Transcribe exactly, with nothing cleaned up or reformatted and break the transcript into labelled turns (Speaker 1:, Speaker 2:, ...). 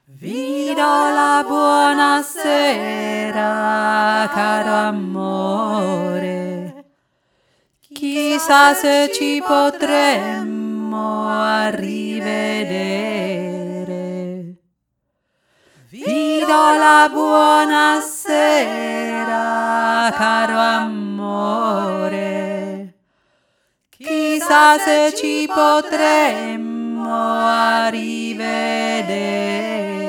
Speaker 1: Vi do la buonasera, caro amore. Chissà se ci potremmo rivedere. Vi do la buonasera, caro amore. Chissà se ci potremmo rivedere.